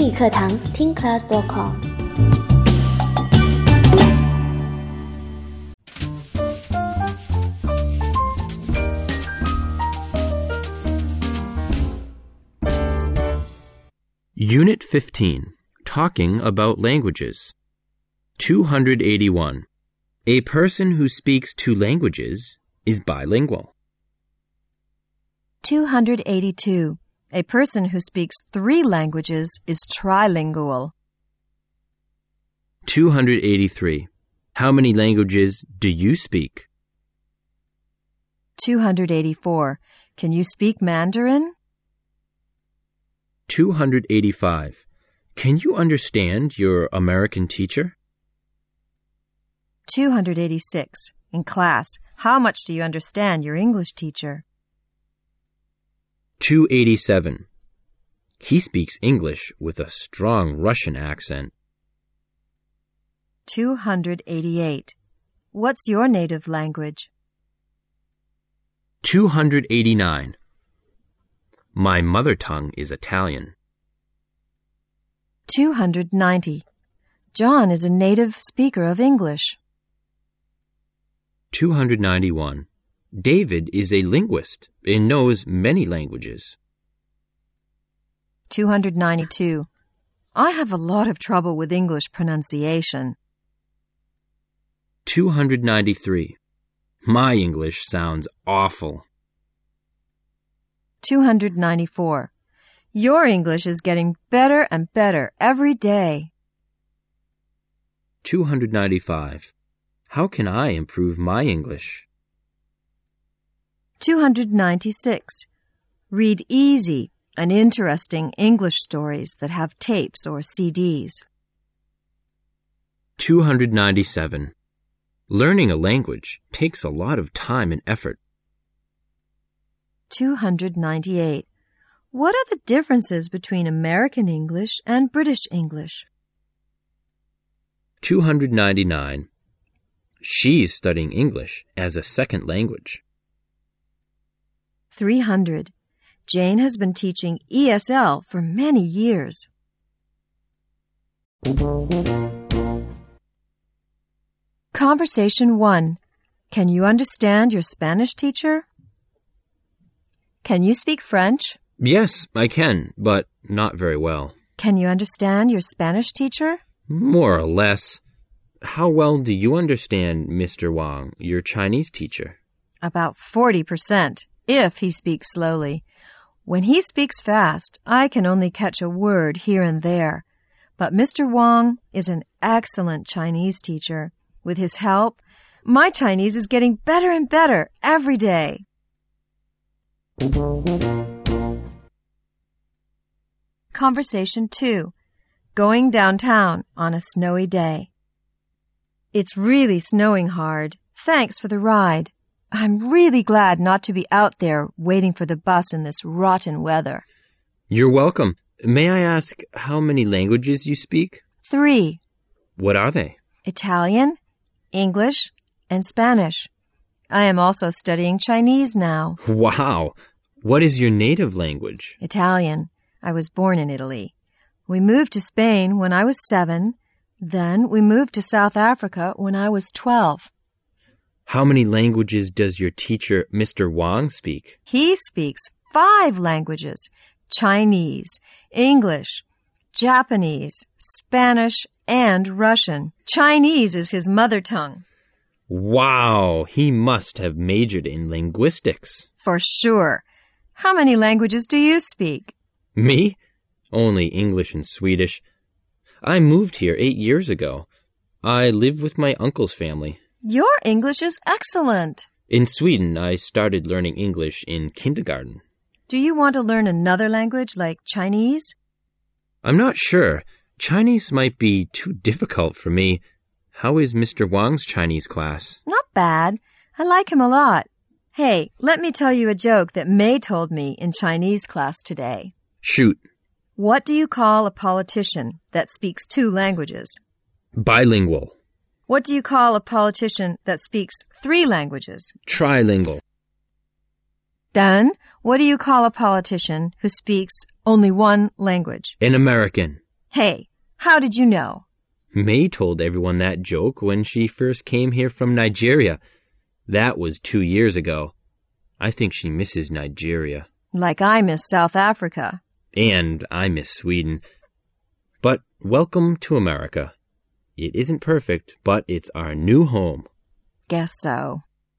英语课堂听 class.com。 Unit 15, Talking About Languages. 281. A person who speaks 2 languages is bilingual. 282. A person who speaks 3 languages is trilingual. 283. How many languages do you speak? 284. Can you speak Mandarin? 285. Can you understand your American teacher? 286. In class, how much do you understand your English teacher? 287. He speaks English with a strong Russian accent. 288. What's your native language? 289. My mother tongue is Italian. 290. John is a native speaker of English. 291. David is a linguist and knows many languages. 292. I have a lot of trouble with English pronunciation. 293. My English sounds awful. 294. Your English is getting better and better every day. 295. How can I improve my English? 296. Read easy and interesting English stories that have tapes or CDs. 297. Learning a language takes a lot of time and effort. 298. What are the differences between American English and British English? 299. She's studying English as a second language. 300. Jane has been teaching ESL for many years. Conversation 1. Can you understand your Spanish teacher? Can you speak French? Yes, I can, but not very well. Can you understand your Spanish teacher? More or less. How well do you understand Mr. Wang, your Chinese teacher? About 40%, if he speaks slowly. When he speaks fast, I can only catch a word here and there. But Mr. Wang is an excellent Chinese teacher. With his help, my Chinese is getting better and better every day. Conversation 2. Going downtown on a snowy day. It's really snowing hard. Thanks for the ride. I'm really glad not to be out there waiting for the bus in this rotten weather. You're welcome. May I ask how many languages you speak? 3. What are they? Italian, English, and Spanish. I am also studying Chinese now. Wow! What is your native language? Italian. I was born in Italy. We moved to Spain when I was 7. Then we moved to South Africa when I was 12. How many languages does your teacher, Mr. Wang, speak? He speaks 5 languages: Chinese, English, Japanese, Spanish, and Russian. Chinese is his mother tongue. Wow! He must have majored in linguistics. For sure. How many languages do you speak? Me? Only English and Swedish. I moved here 8 years ago. I live with my uncle's family. Your English is excellent. In Sweden, I started learning English in kindergarten. Do you want to learn another language like Chinese? I'm not sure. Chinese might be too difficult for me. How is Mr. Wang's Chinese class? Not bad. I like him a lot. Hey, let me tell you a joke that May told me in Chinese class today. Shoot. What do you call a politician that speaks 2 languages? Bilingual. What do you call a politician that speaks 3 languages? Trilingual. Then, what do you call a politician who speaks only 1 language? An American. Hey, how did you know? May told everyone that joke when she first came here from Nigeria. That was 2 years ago. I think she misses Nigeria. Like I miss South Africa. And I miss Sweden. But welcome to America. It isn't perfect, but it's our new home. Guess so.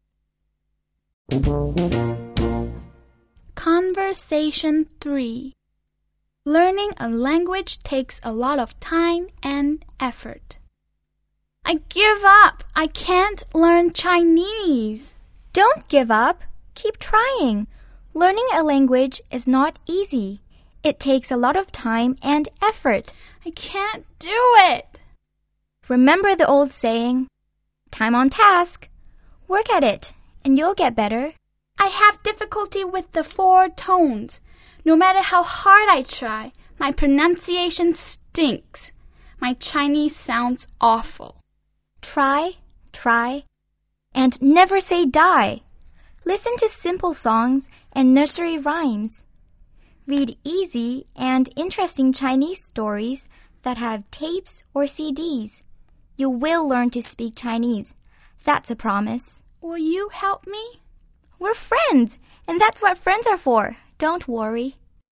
Conversation 3. Learning a language takes a lot of time and effort. I give up. I can't learn Chinese. Don't give up. Keep trying. Learning a language is not easy. It takes a lot of time and effort. I can't do it. Remember the old saying, time on task. Work at it, and you'll get better. I have difficulty with the 4 tones. No matter how hard I try, my pronunciation stinks. My Chinese sounds awful. Try, and never say die. Listen to simple songs and nursery rhymes. Read easy and interesting Chinese stories that have tapes or CDs. You will learn to speak Chinese. That's a promise. Will you help me? We're friends, and that's what friends are for. Don't worry.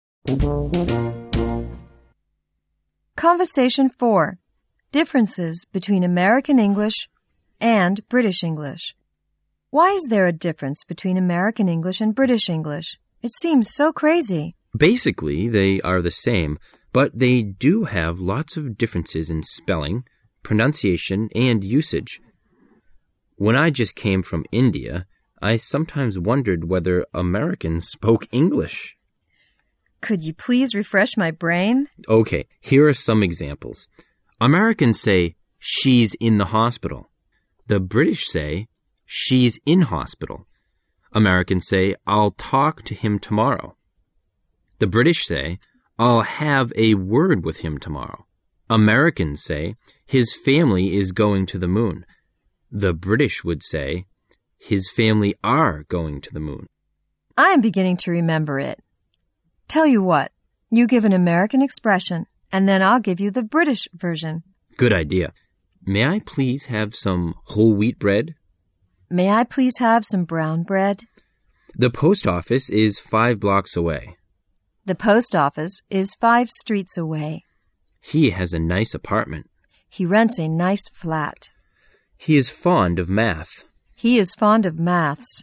Conversation 4. Differences between American English and British English. Why is there a difference between American English and British English? It seems so crazy. Basically, they are the same, but they do have lots of differences in spelling, pronunciation, and usage. When I just came from India, I sometimes wondered whether Americans spoke English. Could you please refresh my brain? Okay, here are some examples. Americans say, she's in the hospital. The British say, she's in hospital. Americans say, I'll talk to him tomorrow. The British say, I'll have a word with him tomorrow. Americans say, his family is going to the moon. The British would say, his family are going to the moon. I am beginning to remember it. Tell you what, you give an American expression, and then I'll give you the British version. Good idea. May I please have some whole wheat bread? May I please have some brown bread? The post office is 5 blocks away. The post office is 5 streets away. He has a nice apartment. He rents a nice flat. He is fond of math. He is fond of maths.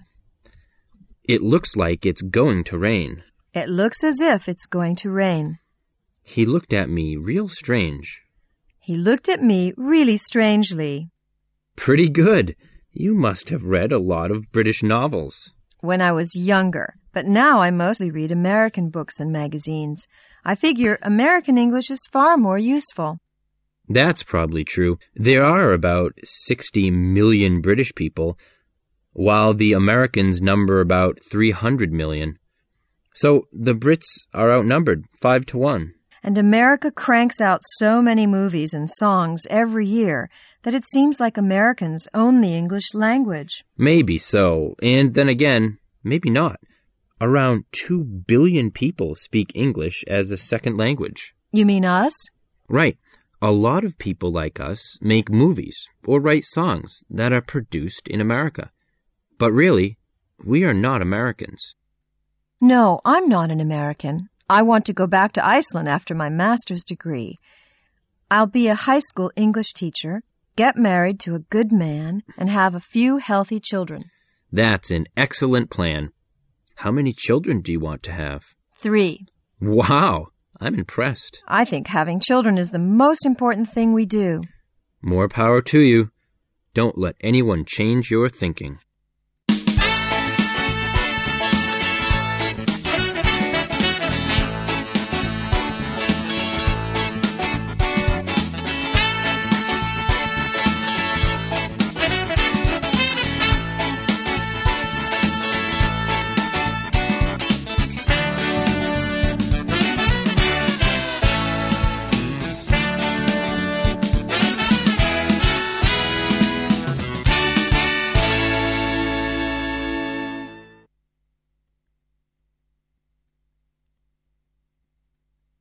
It looks like it's going to rain. It looks as if it's going to rain. He looked at me real strange. He looked at me really strangely. Pretty good. You must have read a lot of British novels. When I was younger, but now I mostly read American books and magazines. I figure American English is far more useful. That's probably true. There are about 60 million British people, while the Americans number about 300 million. So the Brits are outnumbered 5-1. And America cranks out so many movies and songs every year that it seems like Americans own the English language. Maybe so, and then again, maybe not. Around 2 billion people speak English as a second language. You mean us? Right. A lot of people like us make movies or write songs that are produced in America. But really, we are not Americans. No, I'm not an American. I want to go back to Iceland after my master's degree. I'll be a high school English teacher, get married to a good man, and have a few healthy children. That's an excellent plan. How many children do you want to have? 3. Wow, I'm impressed. I think having children is the most important thing we do. More power to you. Don't let anyone change your thinking.